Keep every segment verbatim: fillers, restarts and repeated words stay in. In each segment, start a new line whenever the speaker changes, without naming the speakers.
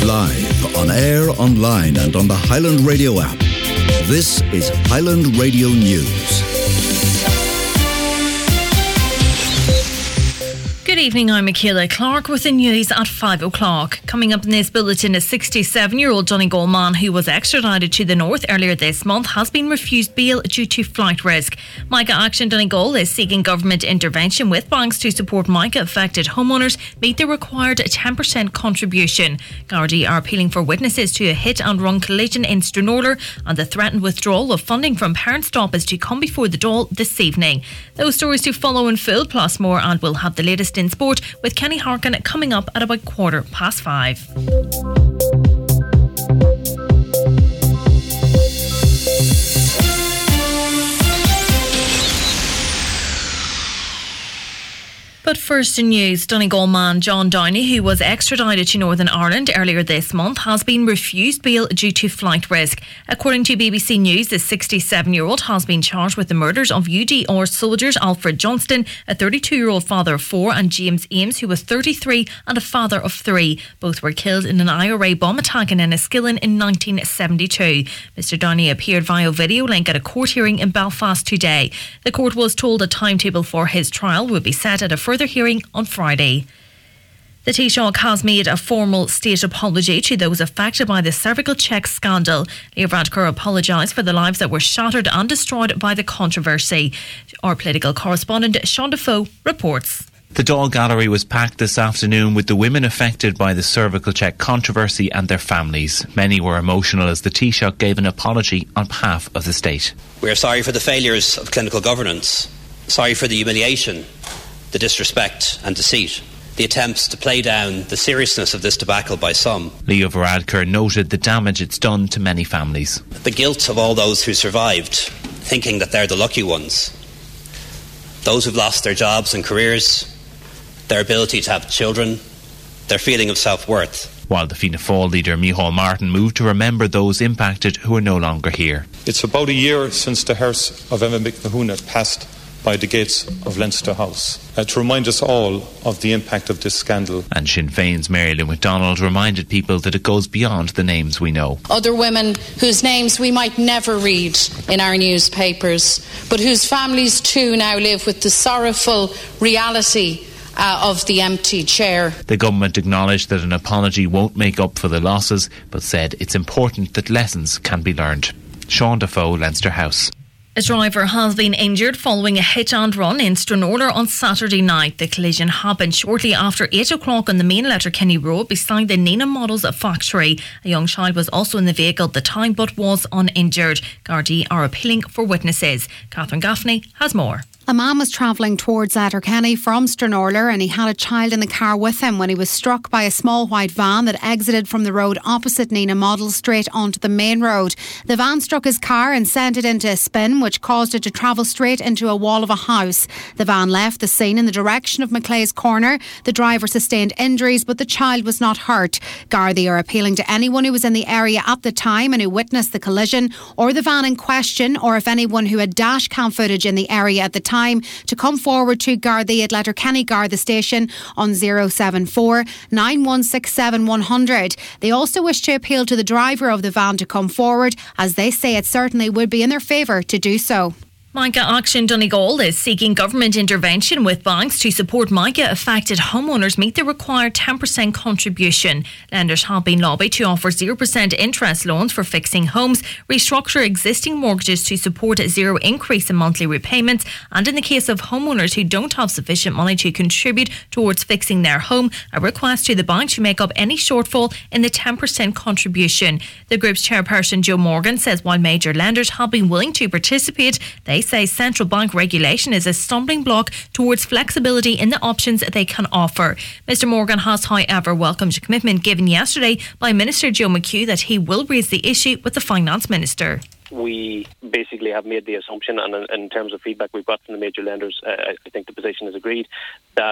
Live, on air, online and on the Highland Radio app. This is Highland Radio News.
Good evening, I'm Michaela Clark with the news at five o'clock. Coming up in this bulletin, a sixty-seven-year-old Donegal man who was extradited to the north earlier this month has been refused bail due to flight risk. Micah Action Donegal is seeking government intervention with banks to support Micah-affected homeowners meet the required ten percent contribution. Gardaí are appealing for witnesses to a hit-and-run collision in Stranorlar, and the threatened withdrawal of funding from Parent Stop is to come before the Dáil this evening. Those stories to follow in full, plus more, and we'll have the latest in sport with Kenny Harkin coming up at about quarter past five. But first in news, Donegal man John Downey, who was extradited to Northern Ireland earlier this month, has been refused bail due to flight risk. According to B B C News, the sixty-seven-year-old has been charged with the murders of U D R soldiers Alfred Johnston, a thirty-two-year-old father of four, and James Ames, who was thirty-three and a father of three. Both were killed in an I R A bomb attack in Enniskillen in nineteen seventy-two. Mister Downey appeared via video link at a court hearing in Belfast today. The court was told a timetable for his trial would be set at a further hearing on Friday. The Taoiseach has made a formal state apology to those affected by the cervical check scandal. Leo Varadkar apologised for the lives that were shattered and destroyed by the controversy. Our political correspondent Sean Defoe reports.
The Dáil Gallery was packed this afternoon with the women affected by the cervical check controversy and their families. Many were emotional as the Taoiseach gave an apology on behalf of the state.
We are sorry for the failures of clinical governance, sorry for the humiliation, the disrespect and deceit, the attempts to play down the seriousness of this debacle by some.
Leo Varadkar noted the damage it's done to many families.
The guilt of all those who survived, thinking that they're the lucky ones. Those who've lost their jobs and careers, their ability to have children, their feeling of self-worth.
While the Fianna Fáil leader Micheál Martin moved to remember those impacted who are no longer here.
It's about a year since the hearse of Emma McMahon passed by the gates of Leinster House, uh, to remind us all of the impact of this scandal.
And Sinn Féin's Mary Lou McDonald reminded people that it goes beyond the names we know.
Other women whose names we might never read in our newspapers, but whose families too now live with the sorrowful reality uh, of the empty chair.
The government acknowledged that an apology won't make up for the losses, but said it's important that lessons can be learned. Sean Defoe, Leinster House.
A driver has been injured following a hit and run in Stranorlar on Saturday night. The collision happened shortly after eight o'clock on the main Letterkenny Road beside the Nina Models factory. A young child was also in the vehicle at the time but was uninjured. Gardaí are appealing for witnesses. Catherine Gaffney has more.
A man was travelling towards Letterkenny from Stranorlar and he had a child in the car with him when he was struck by a small white van that exited from the road opposite Nina Model straight onto the main road. The van struck his car and sent it into a spin, which caused it to travel straight into a wall of a house. The van left the scene in the direction of Maclay's Corner. The driver sustained injuries, but the child was not hurt. Gardaí are appealing to anyone who was in the area at the time and who witnessed the collision or the van in question, or if anyone who had dash cam footage in the area at the time, to come forward to Gardaí at Letterkenny Garda Station on zero seven four, nine one six seven, one hundred. They also wish to appeal to the driver of the van to come forward, as they say it certainly would be in their favour to do so.
Micah Action Donegal is seeking government intervention with banks to support Micah-affected homeowners meet the required ten percent contribution. Lenders have been lobbied to offer zero percent interest loans for fixing homes, restructure existing mortgages to support a zero increase in monthly repayments, and in the case of homeowners who don't have sufficient money to contribute towards fixing their home, a request to the bank to make up any shortfall in the ten percent contribution. The group's chairperson Joe Morgan says while major lenders have been willing to participate, they say central bank regulation is a stumbling block towards flexibility in the options they can offer. Mister Morgan has, however, welcomed a commitment given yesterday by Minister Joe McHugh that he will raise the issue with the Finance Minister.
We basically have made the assumption, and in, in terms of feedback we've got from the major lenders, uh, I think the position is agreed, that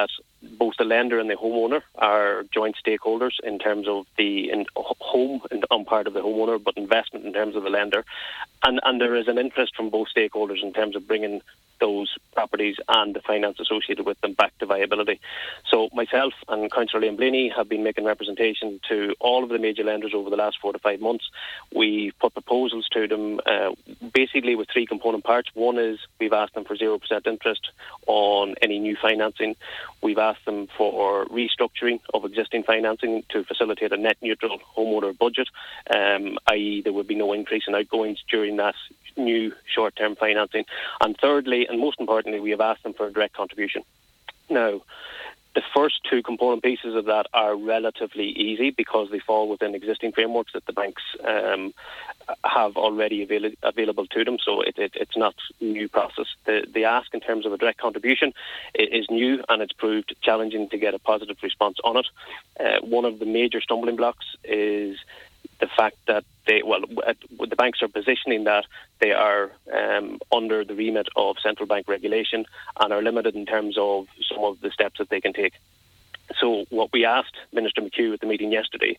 both the lender and the homeowner are joint stakeholders in terms of the in home and on part of the homeowner, but investment in terms of the lender. And, and there is an interest from both stakeholders in terms of bringing those properties and the finance associated with them back to viability. So myself and Councillor Liam Blaney have been making representation to all of the major lenders over the last four to five months. We put proposals to them uh, basically with three component parts. One is we've asked them for zero percent interest on any new financing. We've asked them for restructuring of existing financing to facilitate a net neutral homeowner budget, um, that is there would be no increase in outgoings during that new short-term financing. And thirdly, and most importantly, we have asked them for a direct contribution. Now, the first two component pieces of that are relatively easy because they fall within existing frameworks that the banks um, have already avail- available to them, so it, it, it's not a new process. The, the ask in terms of a direct contribution is new, and it's proved challenging to get a positive response on it. Uh, one of the major stumbling blocks is the fact that they, well, the banks are positioning that they are um, under the remit of central bank regulation and are limited in terms of some of the steps that they can take. So what we asked Minister McHugh at the meeting yesterday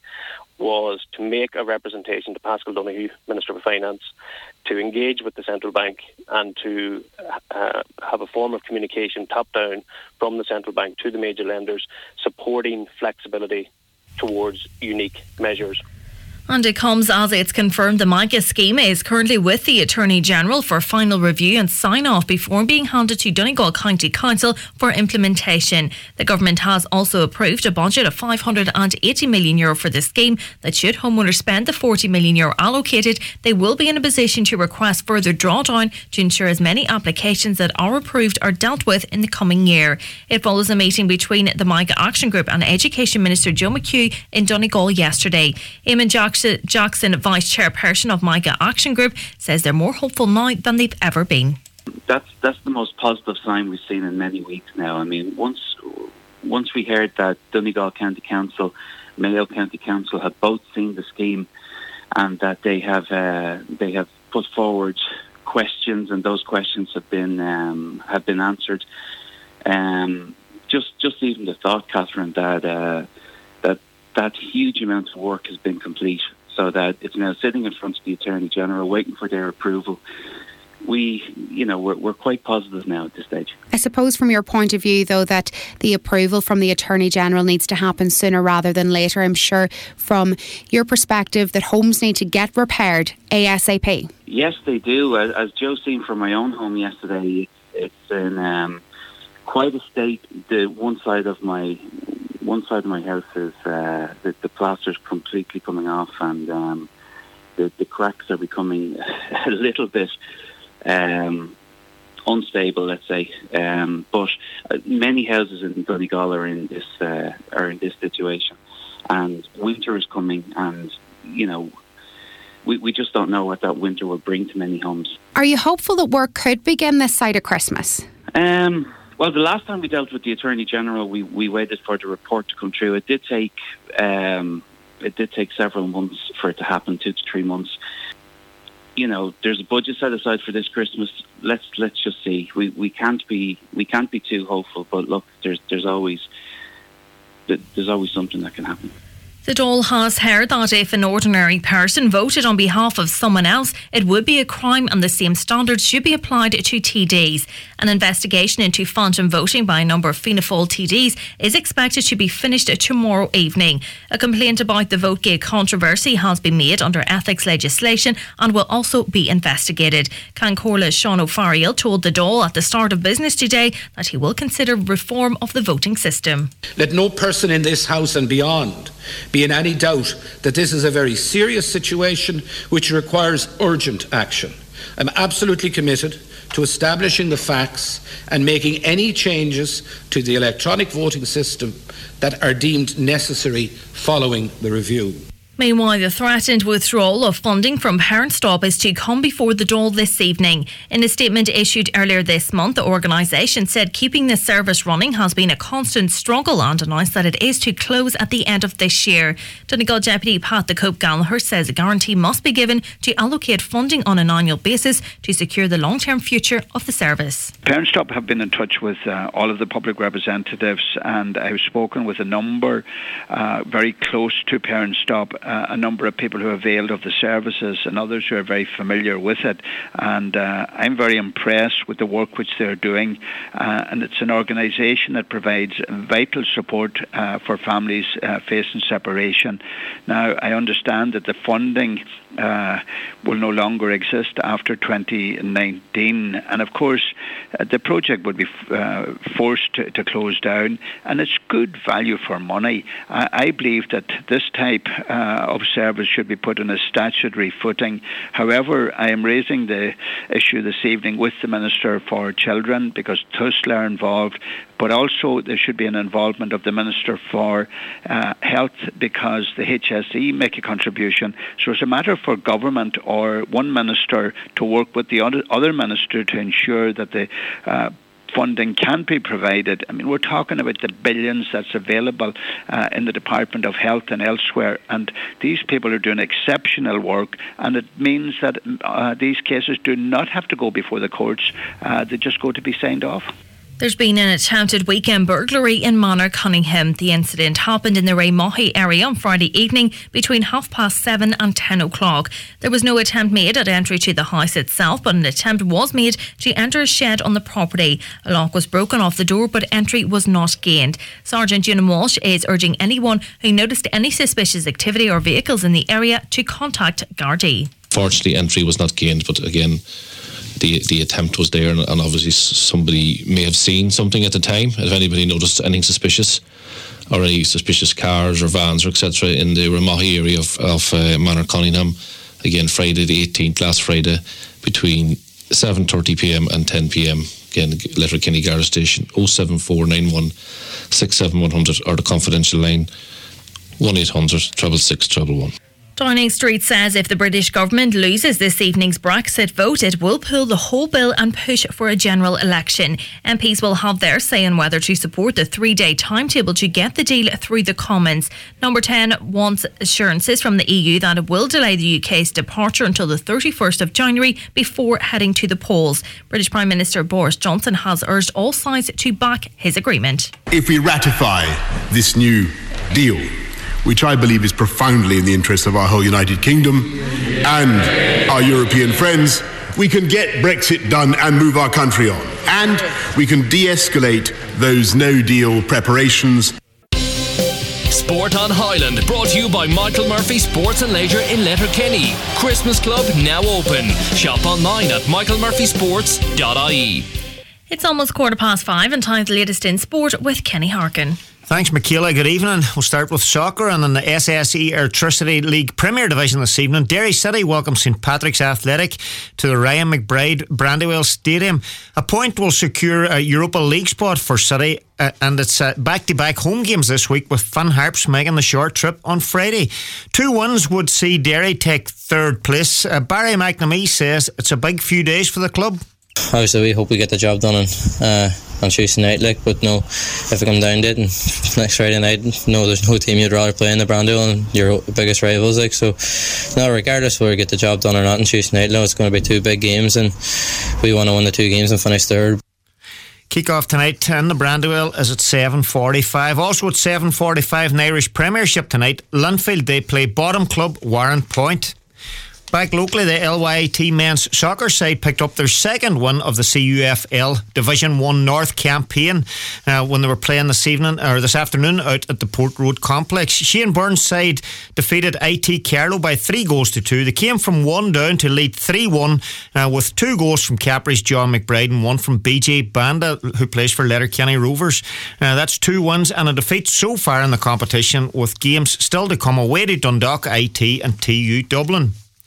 was to make a representation to Paschal Donoghue, Minister for Finance, to engage with the central bank and to uh, have a form of communication top-down from the central bank to the major lenders, supporting flexibility towards unique measures.
And it comes as it's confirmed the MICA scheme is currently with the Attorney-General for final review and sign-off before being handed to Donegal County Council for implementation. The government has also approved a budget of five hundred eighty million euro for the scheme that should homeowners spend the forty million euro allocated, they will be in a position to request further drawdown to ensure as many applications that are approved are dealt with in the coming year. It follows a meeting between the MICA Action Group and Education Minister Joe McHugh in Donegal yesterday. Eamon Jackson Jackson, Vice Chairperson of MICA Action Group, says they're more hopeful now than they've ever been.
That's that's the most positive sign we've seen in many weeks now. I mean, once once we heard that Donegal County Council, Mayo County Council have both seen the scheme and that they have uh, they have put forward questions and those questions have been um, have been answered. Um, just just even the thought, Catherine, that uh, that that huge amount of work has been complete, so that it's now sitting in front of the Attorney-General waiting for their approval. We, you know, we're, we're quite positive now at this stage.
I suppose from your point of view, though, that the approval from the Attorney-General needs to happen sooner rather than later. I'm sure from your perspective that homes need to get repaired ASAP.
Yes, they do. As, as Joe seen from my own home yesterday, it's in um, quite a state. The one side of my one side of my house is uh, the, the plaster's completely coming off, and um, the, the cracks are becoming a little bit um, unstable, let's say. Um, but uh, many houses in Donegal are in this uh, are in this situation, and winter is coming, and you know. We, we just don't know what that winter will bring to many homes.
Are you hopeful that work could begin this side of Christmas?
Um, well, the last time we dealt with the Attorney-General, we, we waited for the report to come through. It did take um, it did take several months for it to happen, two to three months. You know, there's a budget set aside for this Christmas. Let's let's just see. We we can't be we can't be too hopeful, but look, there's there's always there's always something that can happen.
The Dáil has heard that if an ordinary person voted on behalf of someone else, it would be a crime and the same standards should be applied to T Ds. An investigation into phantom voting by a number of Fianna Fáil T Ds is expected to be finished tomorrow evening. A complaint about the VoteGate controversy has been made under ethics legislation and will also be investigated. Cancorla's Sean O'Farrell told the Dáil at the start of business today that he will consider reform of the voting system.
Let no person in this House and beyond be in any doubt that this is a very serious situation which requires urgent action. I'm absolutely committed to establishing the facts and making any changes to the electronic voting system that are deemed necessary following the review.
Meanwhile, the threatened withdrawal of funding from Parent Stop is to come before the Dáil this evening. In a statement issued earlier this month, the organisation said keeping the service running has been a constant struggle and announced that it is to close at the end of this year. Donegal Deputy Pat the Cope Gallagher says a guarantee must be given to allocate funding on an annual basis to secure the long-term future of the service.
Parent Stop have been in touch with uh, all of the public representatives, and I've spoken with a number uh, very close to Parent Stop. Uh, a number of people who availed of the services and others who are very familiar with it, and uh, I'm very impressed with the work which they're doing, uh, and it's an organisation that provides vital support uh, for families uh, facing separation. Now, I understand that the funding uh, will no longer exist after twenty nineteen, and of course uh, the project would be uh, forced to, to close down, and it's good value for money. I, I believe that this type uh, of service should be put on a statutory footing. However, I am raising the issue this evening with the Minister for Children because T U S L are involved, but also there should be an involvement of the Minister for uh, Health because the H S E make a contribution. So it's a matter for government or one minister to work with the other, other minister to ensure that the uh, funding can be provided. I mean, we're talking about the billions that's available uh, in the Department of Health and elsewhere, and these people are doing exceptional work, and it means that uh, these cases do not have to go before the courts. Uh, they just go to be signed off.
There's been an attempted weekend burglary in Manor Cunningham. The incident happened in the Raymahey area on Friday evening between half past seven and ten o'clock. There was no attempt made at entry to the house itself, but an attempt was made to enter a shed on the property. A lock was broken off the door, but entry was not gained. Sergeant Ewan Walsh is urging anyone who noticed any suspicious activity or vehicles in the area to contact Gardaí.
Fortunately, entry was not gained, but again, The the attempt was there, and, and obviously somebody may have seen something at the time. If anybody noticed anything suspicious, or any suspicious cars or vans or et cetera in the Raymahey area of, of uh, Manor Cunningham, again Friday the eighteenth, last Friday, between seven thirty p.m. and ten p.m. Again, Letterkenny Garda Station, oh seven four nine one six seven one hundred, or the confidential line one eight hundred six six six one one.
Downing Street says if the British government loses this evening's Brexit vote, it will pull the whole bill and push for a general election. M Ps will have their say on whether to support the three-day timetable to get the deal through the Commons. Number ten wants assurances from the E U that it will delay the U K's departure until the thirty-first of January before heading to the polls. British Prime Minister Boris Johnson has urged all sides to back his agreement.
If we ratify this new deal, which I believe is profoundly in the interest of our whole United Kingdom and our European friends, we can get Brexit done and move our country on. And we can de-escalate those no-deal preparations.
Sport on Highland, brought to you by Michael Murphy Sports and Leisure in Letterkenny. Christmas Club now open. Shop online at michael murphy sports dot I E.
It's almost quarter past five and time for the latest in sport with Kenny Harkin.
Thanks, Michaela. Good evening. We'll start with soccer, and in the S S E Airtricity League Premier Division this evening, Derry City welcomes St Patrick's Athletic to the Ryan McBride Brandywell Stadium. A point will secure a Europa League spot for City, uh, and it's uh, back-to-back home games this week, with Finn Harps making the short trip on Friday. Two wins would see Derry take third place. Uh, Barry McNamee says it's a big few days for the club.
Obviously we hope we get the job done on, uh, on Tuesday night, like, but no, if we come down to it and next Friday night, no, there's no team you'd rather play in the Brandywell and your biggest rivals, like, so no, regardless whether we get the job done or not on Tuesday night, no, it's going to be two big games and we want to win the two games and finish third.
Kick-off tonight in the Brandywell is at seven forty-five. Also at seven forty-five in Irish Premiership tonight, Linfield, they play bottom club Warren Point. Back locally, the L Y T men's soccer side picked up their second win of the C U F L Division one North campaign uh, when they were playing this evening or this afternoon out at the Port Road complex. Shane Byrne's side defeated I T Carlow by three goals to two. They came from one down to lead three one uh, with two goals from Capri's John McBride and one from B J Banda, who plays for Letterkenny Rovers. Uh, that's two wins and a defeat so far in the competition, with games still to come away to Dundalk, I T and T U Dublin.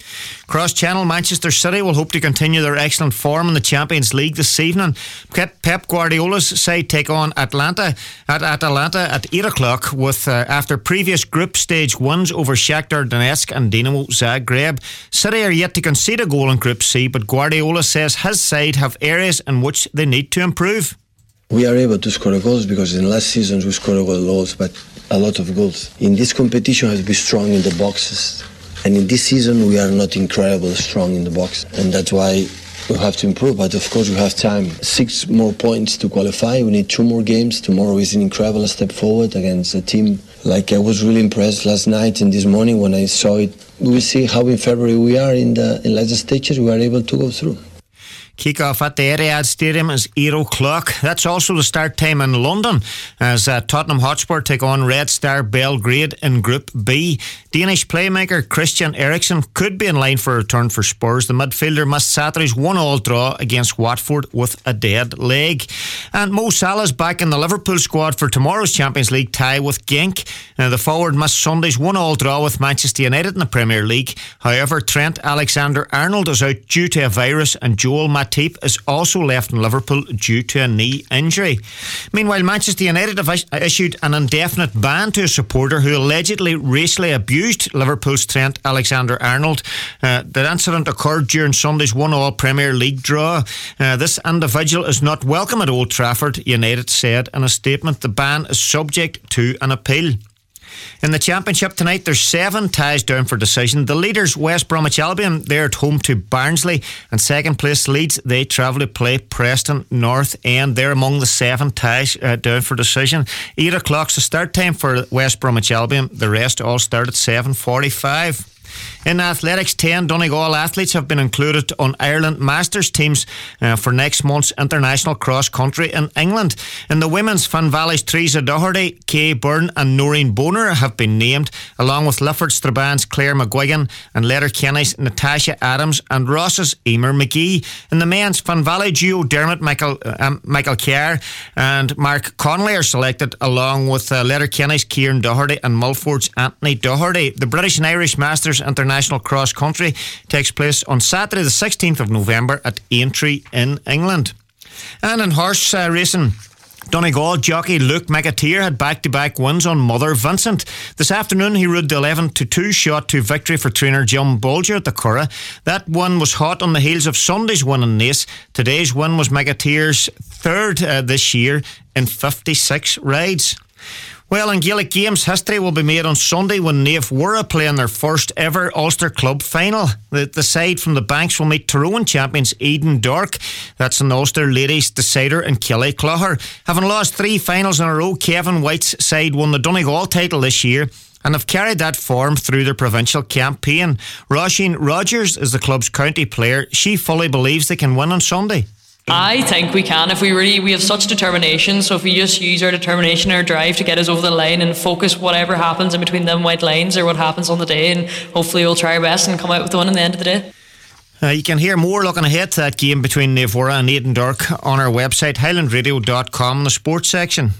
Cross-Channel, Manchester City will hope to continue their excellent form in the Champions League this evening. Pep Guardiola's side take on Atlanta at Atalanta at eight o'clock with uh, after previous group stage wins over Shakhtar Donetsk and Dinamo Zagreb. City are yet to concede a goal in Group C, but Guardiola says his side have areas in which they need to improve.
We are able to score goals because in last season we scored goals, but a lot of goals. In this competition, has to be strong in the boxes. And in this season, we are not incredibly strong in the box. And that's why we have to improve. But of course, we have time. Six more points to qualify. We need two more games. Tomorrow is an incredible step forward against a team. Like, I was really impressed last night and this morning when I saw it. We will see how in February we are in the in later stages. We are able to go through.
Kick-off at the Etihad Stadium is eight o'clock. That's also the start time in London as uh, Tottenham Hotspur take on Red Star Belgrade in Group B. Danish playmaker Christian Eriksen could be in line for a return for Spurs. The midfielder missed Saturday's one-all draw against Watford with a dead leg. And Mo Salah's back in the Liverpool squad for tomorrow's Champions League tie with Genk. Now, the forward missed Sunday's one-all draw with Manchester United in the Premier League. However, Trent Alexander-Arnold is out due to a virus and Joel Matip is also left in Liverpool due to a knee injury. Meanwhile, Manchester United have is- issued an indefinite ban to a supporter who allegedly racially abused Liverpool's Trent Alexander-Arnold. Uh, the incident occurred during Sunday's one-all Premier League draw. Uh, this individual is not welcome at Old Trafford, United said in a statement. The ban is subject to an appeal. In the Championship tonight, there's seven ties down for decision. The leaders, West Bromwich Albion, they're at home to Barnsley. And second place Leeds, they travel to play Preston North End. They're among the seven ties uh, down for decision. eight o'clock's the start time for West Bromwich Albion. The rest all start at seven forty-five. In athletics, ten Donegal athletes have been included on Ireland Masters teams uh, for next month's international cross country in England. In the women's, Finn Valley's Teresa Doherty, Kay Byrne and Noreen Boner have been named, along with Lifford Straban's Claire McGuigan and Letterkenny's Natasha Adams and Ross's Emer McGee. In the men's, Finn Valley duo Dermot Michael, um, Michael Kerr and Mark Connolly are selected, along with uh, Letterkenny's Kieran Doherty and Mulford's Anthony Doherty. The British and Irish Masters International Cross Country takes place on Saturday the sixteenth of November at Aintree in England. And in horse uh, racing, Donegal jockey Luke McAteer had back-to-back wins on Mother Vincent. This afternoon he rode the eleven to two shot to victory for trainer Jim Bolger at the Curragh. That one was hot on the heels of Sunday's win in Naas. Today's win was McAteer's third uh, this year in fifty-six rides. Well, in Gaelic Games, history will be made on Sunday when Naomh Wurra play in their first ever Ulster Club final. The, the side from the Banks will meet Tyrone champions Eden Dork. That's an Ulster Ladies Decider in Killyclogher. Having lost three finals in a row, Kevin White's side won the Donegal title this year and have carried that form through their provincial campaign. Roisin Rogers is the club's county player. She fully believes they can win on Sunday.
I think we can if we really we have such determination. So if we just use our determination, our drive to get us over the line and focus whatever happens in between them white lines or what happens on the day, and hopefully we'll try our best and come out with the one at the end of the day.
Uh, you can hear more looking ahead to that game between Naomh Wurra and Eden Dork on our website highland radio dot com in the sports section.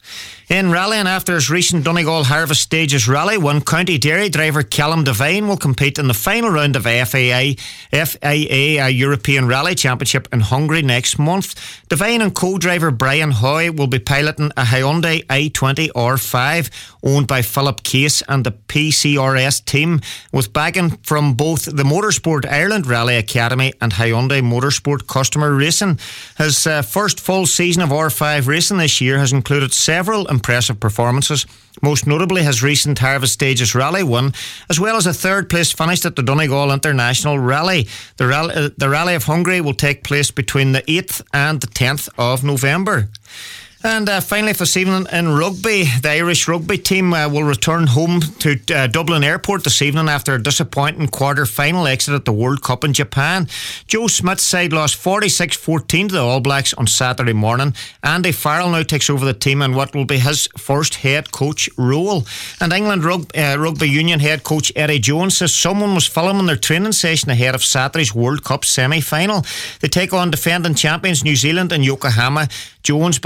In rallying, after his recent Donegal Harvest Stages rally, one County Derry driver Callum Devine will compete in the final round of F A I F I A a European Rally Championship in Hungary next month. Devine and co-driver Brian Hoy will be piloting a Hyundai i twenty R five owned by Philip Case and the P C R S team, with backing from both the Motorsport Ireland Rally Academy and Hyundai Motorsport Customer Racing. His uh, first full season of R five racing this year has included several impressive performances, most notably his recent Harvest Stages Rally win, as well as a third place finish at the Donegal International Rally. The Rally, uh, the Rally of Hungary will take place between the eighth and the tenth of November. And uh, finally, for this evening in rugby, the Irish rugby team uh, will return home to uh, Dublin Airport this evening after a disappointing quarter-final exit at the World Cup in Japan. Joe Smith's side lost forty-six fourteen to the All Blacks on Saturday morning. Andy Farrell now takes over the team in what will be his first head coach role. And England rug- uh, Rugby Union head coach Eddie Jones says someone was filming their training session ahead of Saturday's World Cup semi-final. They take on defending champions New Zealand in Yokohama. Jones believes whoever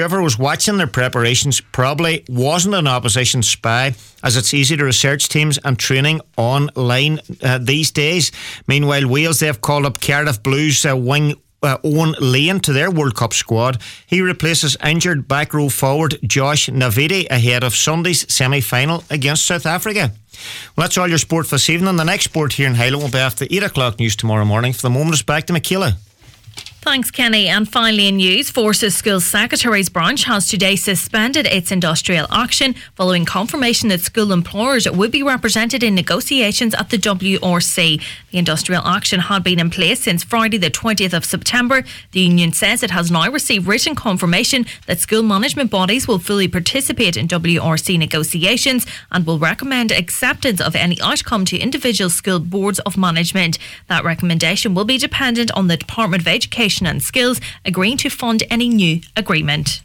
whoever was watching their preparations probably wasn't an opposition spy, as it's easy to research teams and training online uh, these days. Meanwhile, Wales, they've called up Cardiff Blues uh, wing Uh, Owen Lane to their World Cup squad. He replaces injured back row forward Josh Navidi ahead of Sunday's semi-final against South Africa. Well, that's all your sport for this evening. The next sport here in Highland will be after the eight o'clock news tomorrow morning. For the moment, it's back to Michaela.
Thanks, Kenny. And finally in news, Forces School Secretaries Branch has today suspended its industrial action following confirmation that school employers would be represented in negotiations at the W R C. The industrial action had been in place since Friday the twentieth of September. The union says it has now received written confirmation that school management bodies will fully participate in W R C negotiations and will recommend acceptance of any outcome to individual school boards of management. That recommendation will be dependent on the Department of Education and Skills agreeing to fund any new agreement.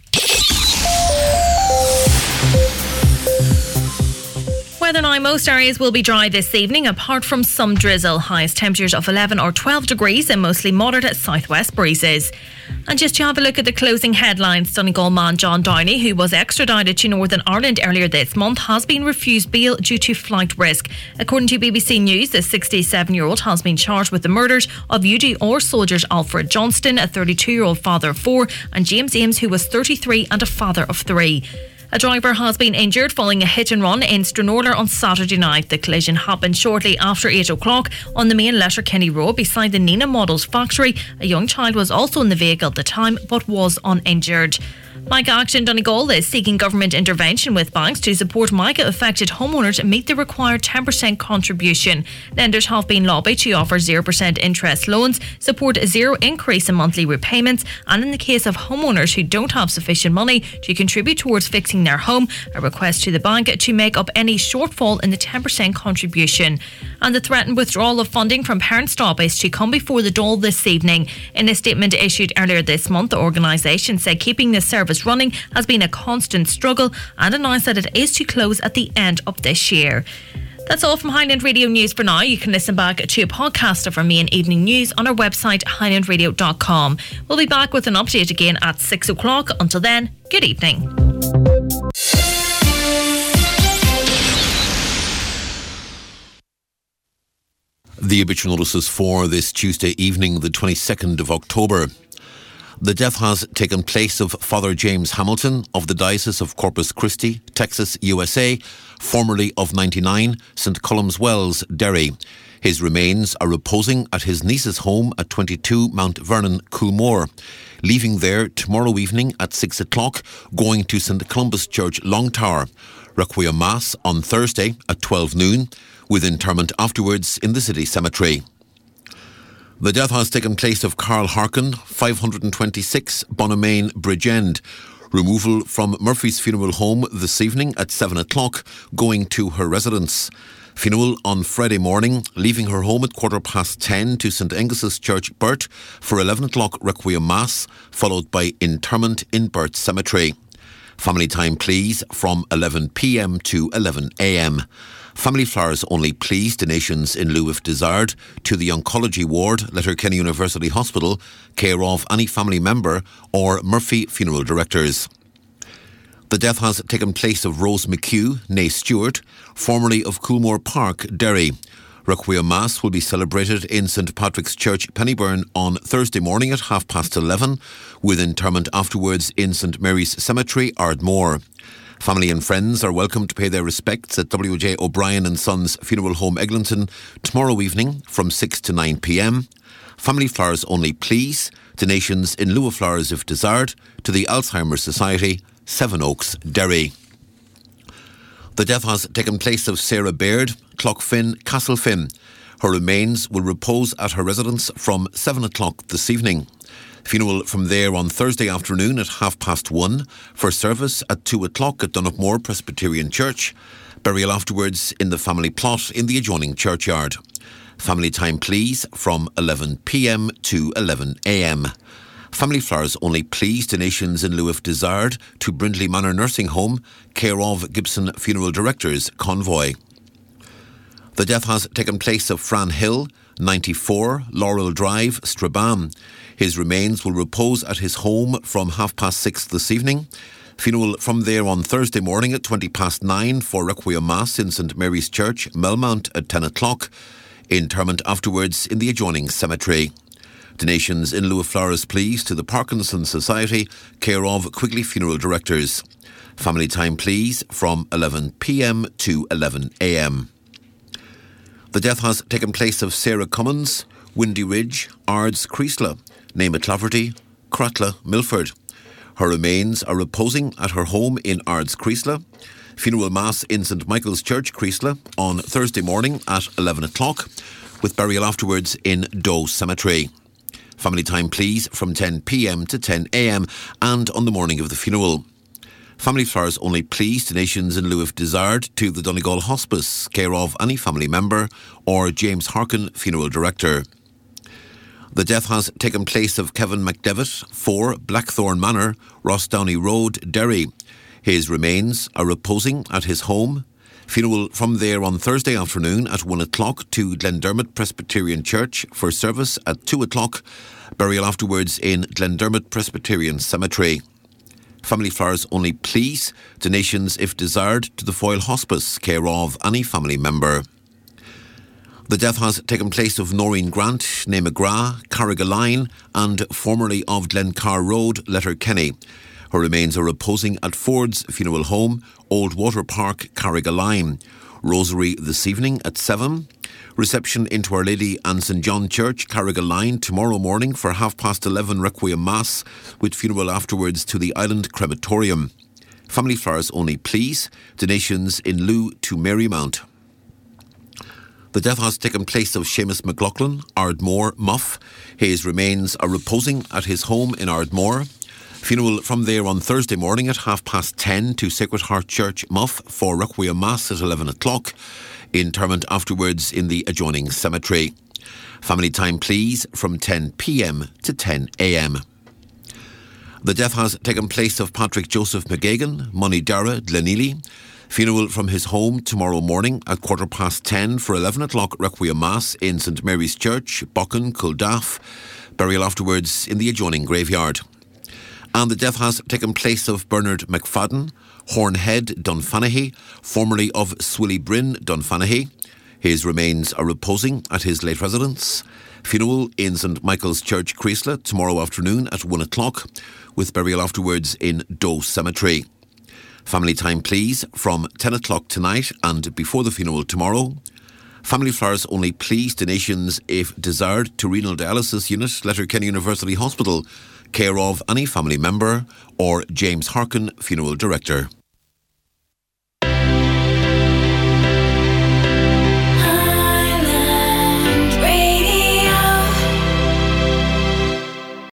Weather now, most areas will be dry this evening apart from some drizzle. Highest temperatures of eleven or twelve degrees and mostly moderate southwest breezes. And just to have a look at the closing headlines, Donegal man John Downey, who was extradited to Northern Ireland earlier this month, has been refused bail due to flight risk. According to B B C News, the sixty-seven-year-old has been charged with the murders of U D R soldiers Alfred Johnston, a thirty-two-year-old father of four, and James Ames, who was thirty-three and a father of three. A driver has been injured following a hit and run in Stranorlar on Saturday night. The collision happened shortly after eight o'clock on the main Letterkenny Road beside the Nina Models factory. A young child was also in the vehicle at the time but was uninjured. Micah Action Donegal is seeking government intervention with banks to support Micah affected homeowners meet the required ten percent contribution. Lenders have been lobbied to offer zero percent interest loans, support a zero increase in monthly repayments, and in the case of homeowners who don't have sufficient money to contribute towards fixing their home, a request to the bank to make up any shortfall in the ten percent contribution. And the threatened withdrawal of funding from Parent Stop is to come before the Dáil this evening. In a statement issued earlier this month, the organisation said keeping the service running has been a constant struggle and announced that it is to close at the end of this year. That's all from Highland Radio News for now. You can listen back to a podcast of our main evening news on our website highland radio dot com. We'll be back with an update again at six o'clock. Until then, good evening.
The obituary notices for this Tuesday evening, the twenty-second of October. The death has taken place of Father James Hamilton of the Diocese of Corpus Christi, Texas, U S A, formerly of ninety-nine, Saint Colum's Wells, Derry. His remains are reposing at his niece's home at twenty-two Mount Vernon, Coolmore, leaving there tomorrow evening at six o'clock, going to Saint Columba's Church, Longtower. Requiem Mass on Thursday at twelve noon, with interment afterwards in the city cemetery. The death has taken place of Carl Harkin, five hundred twenty-six Bonamain Bridge End. Removal from Murphy's funeral home this evening at seven o'clock, going to her residence. Funeral on Friday morning, leaving her home at quarter past ten to St Angus's Church, Burt, for eleven o'clock Requiem Mass, followed by interment in Burt Cemetery. Family time, please, from eleven p.m. to eleven a.m. Family flowers only, please. Donations in lieu if desired to the Oncology Ward, Letterkenny University Hospital, care of any family member or Murphy Funeral Directors. The death has taken place of Rose McHugh, née Stewart, formerly of Coolmore Park, Derry. Requiem Mass will be celebrated in Saint Patrick's Church, Pennyburn, on Thursday morning at half past eleven, with interment afterwards in Saint Mary's Cemetery, Ardmore. Family and friends are welcome to pay their respects at W J O'Brien and Sons Funeral Home, Eglinton, tomorrow evening from six to nine p.m. Family flowers only, please. Donations in lieu of flowers if desired to the Alzheimer's Society, Seven Oaks, Derry. The death has taken place of Sarah Baird, Clough-Finn, Castlefin. Her remains will repose at her residence from seven o'clock this evening. Funeral from there on Thursday afternoon at half past one, for service at two o'clock at Dunopmore Presbyterian Church. Burial afterwards in the family plot in the adjoining churchyard. Family time, please, from eleven p.m. to eleven a.m. Family flowers only, please. Donations in lieu if desired to Brindley Manor Nursing Home, care of Gibson Funeral Directors, Convoy. The death has taken place of Fran Hill, ninety-four, Laurel Drive, Strabane. His remains will repose at his home from half past six this evening. Funeral from there on Thursday morning at twenty past nine for Requiem Mass in St Mary's Church, Melmount at ten o'clock. Interment afterwards in the adjoining cemetery. Donations in lieu of flowers, please, to the Parkinson Society, care of Quigley Funeral Directors. Family time, please, from eleven p m to eleven a m. The death has taken place of Sarah Cummins, Windy Ridge, Ards, Creasla, Nema Claverty, Cratla, Milford. Her remains are reposing at her home in Ards, Creasla. Funeral Mass in St Michael's Church, Creasla, on Thursday morning at eleven o'clock, with burial afterwards in Doe Cemetery. Family time, please, from ten p m to ten a m and on the morning of the funeral. Family flowers only, please. Donations in lieu if desired to the Donegal Hospice, care of any family member or James Harkin, Funeral Director. The death has taken place of Kevin McDevitt, four Blackthorn Manor, Rossdowney Road, Derry. His remains are reposing at his home. Funeral from there on Thursday afternoon at one o'clock to Glendermot Presbyterian Church for service at two o'clock. Burial afterwards in Glendermot Presbyterian Cemetery. Family flowers only, please. Donations, if desired, to the Foyle Hospice, care of any family member. The death has taken place of Noreen Grant, Nae McGrath, Carrigaline, and formerly of Glencar Road, Letterkenny. Her remains are reposing at Ford's Funeral Home, Old Water Park, Carrigaline. Rosary this evening at seven. Reception into Our Lady and St John Church, Carrigaline, tomorrow morning for half past eleven Requiem Mass, with funeral afterwards to the Island Crematorium. Family flowers only, please. Donations in lieu to Marymount. The death has taken place of Seamus McLaughlin, Ardmore, Muff. His remains are reposing at his home in Ardmore. Funeral from there on Thursday morning at half past ten to Sacred Heart Church, Muff, for Requiem Mass at eleven o'clock. Interment afterwards in the adjoining cemetery. Family time, please, from ten p m to ten a m. The death has taken place of Patrick Joseph McGagan, Moneydara, Glenealy. Funeral from his home tomorrow morning at quarter past ten for eleven o'clock Requiem Mass in St Mary's Church, Buchan, Culdaff. Burial afterwards in the adjoining graveyard. And the death has taken place of Bernard McFadden, Hornhead, Dunfanaghy, formerly of Swilly Bryn, Dunfanaghy. His remains are reposing at his late residence. Funeral in St Michael's Church, Creasla, tomorrow afternoon at one o'clock, with burial afterwards in Doe Cemetery. Family time, please, from ten o'clock tonight and before the funeral tomorrow. Family flowers only, please. Donations, if desired, to Renal Dialysis Unit, Letterkenny University Hospital, care of any family member or James Harkin, Funeral Director.